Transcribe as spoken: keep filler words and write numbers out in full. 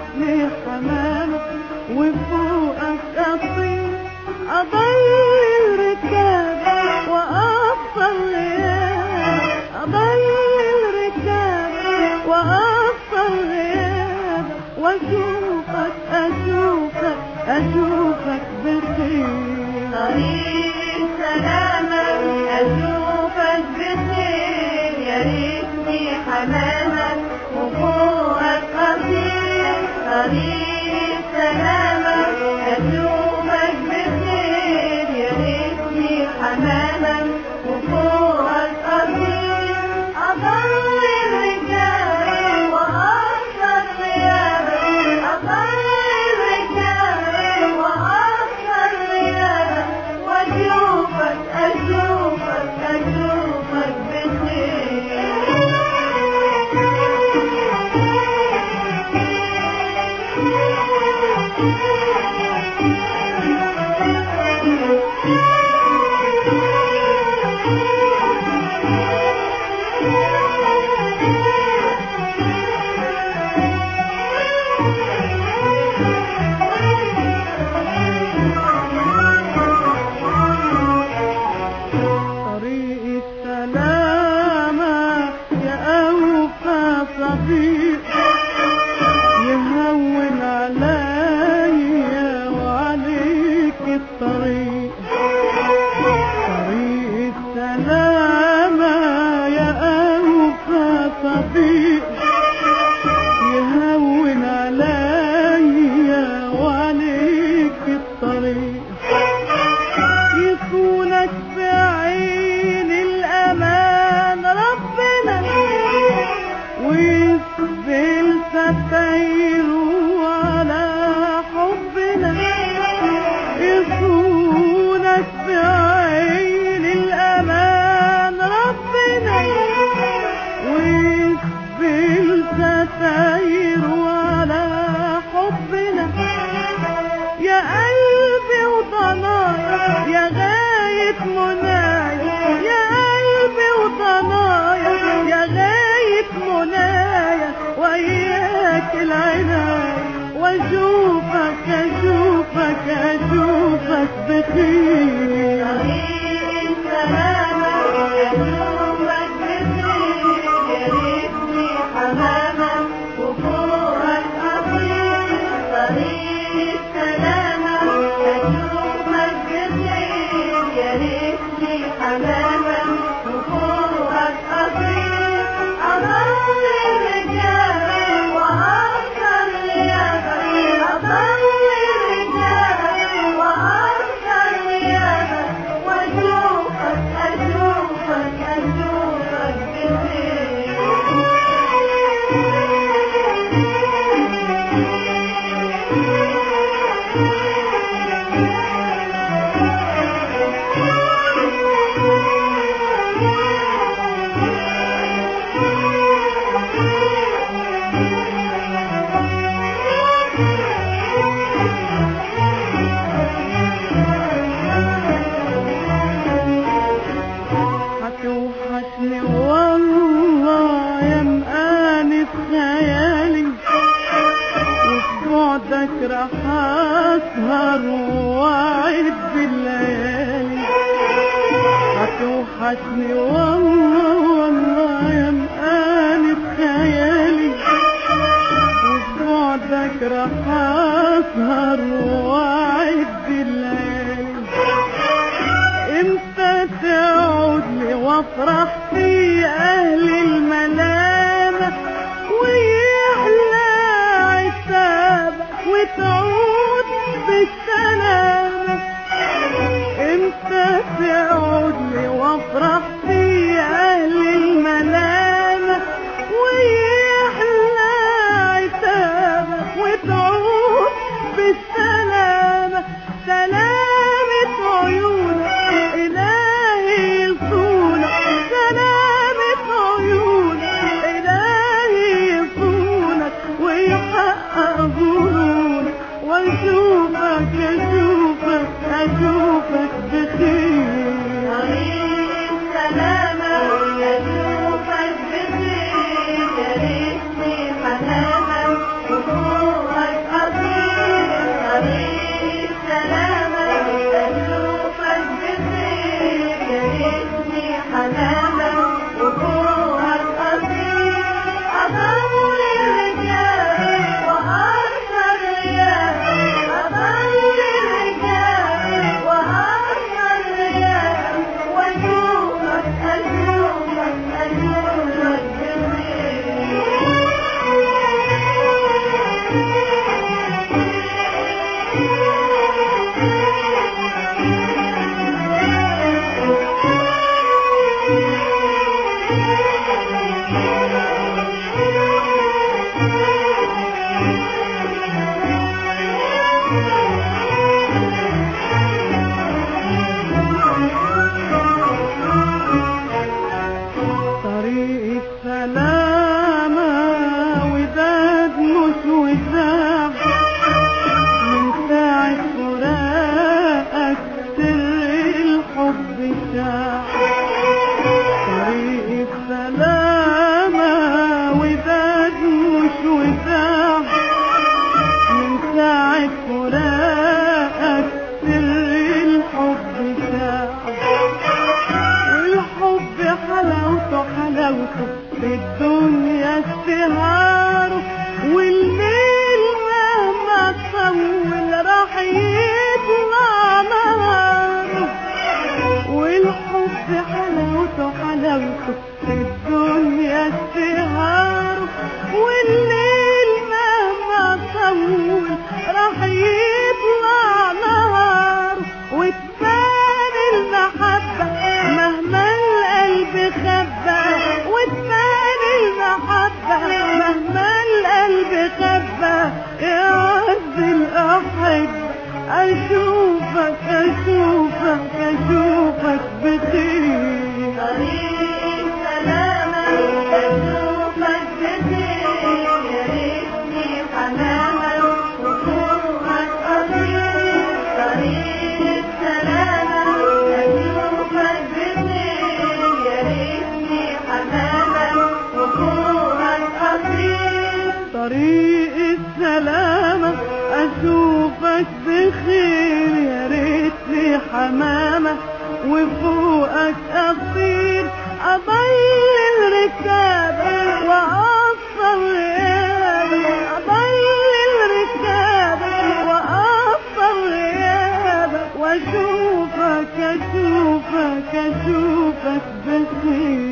ريتني حمامة وفوقك أطير أضل ركاب وأفضل غياب، أضل ركاب وأفضل غياب، وأشوفك أشوفك أشوفك بخير. طريق سلامة أشوفك بخير، يا ريتني حمامة وفوقك أطير. طريق سلامة أشوفك بخير، يا ريتني حمامة وفوقك أطير. أضل الرجال وأكثر غيابك، أضل الرجال وأكثر غيابك، وأشوفك أشوفك أشوفك بخير. طريق السلامة يا أوفى صديق، يهون عليا وعليك الطريق. طريق السلامة يا أوفى صديق، يهون عليا وعليك الطريق. يكونك بعين الأمان ربنا، ويسبل ستايره على حبنا. يكونك بعين الأمان ربنا، ويسبل ستايره على حبنا. يا قلبي وضنايا يا غاية منايا، يا قلبي وضنايا يا غاية منايا، وإياك العناية وأشوفك أشوفك أشوفك بخير. طريق سلامة أشوفك بخير، يا ريتني حمامة وفوقك أطير. طريق سلامة أشوفك بخير، يا ريتني حمامة وفوقك أطير. أضل الرجال وأكثر غيابك، أضل الرجال وأكثر غيابك، وأشوفك أشوفك أشوفك بخير. هتوحشني والله يا مقاني في خيالي، وفي بعدك راح اسهر واعد الليالي. هتوحشني والله والله يا مقاني في خيالي، وفي بعدك راح اسهر واعد الليالي. امتى تعود لي وافرح في اهل الملامة، ويحلى عتابك وتعود بالسلامة. امتى تعود لي وافرح في اهل الملامة، ويحلى عتابك وتعود بالسلامة. سلامة عيونك إلهي يصونك، سلامة عيونك إلهي يصونك ويحقق ظنونك، وأشوفك أشوفك أشوفك بخير. مدوش وساح من ساعة فراقك سر الحب ساح والحب حلاوته حلاوته في الدنيا استهاره والليل مهما طول راح يطلع نهاره والحب حلاوته حلاوته في الدنيا استهاره والليل مهما طول راح يطلع نهاره وتبان المحبة مهما القلب خبى وتبان المحبة مهما القلب خبى يا عز الأحبة أشوفك أشوفك أشوفك بخير طريق السلامة أشوفك بخير يا ريتني حمامة وفوقك أطير طريق السلامة أشوفك بخير يا ريتني حمامة وفوقك أطير طريق السلامة أشوفك بخير يا ريتني حمامة وفوقك أطير أضل الركابة وأوصل غيابك أضل الركابة وأوصل غيابك وأشوفك أشوفك أشوفك بخير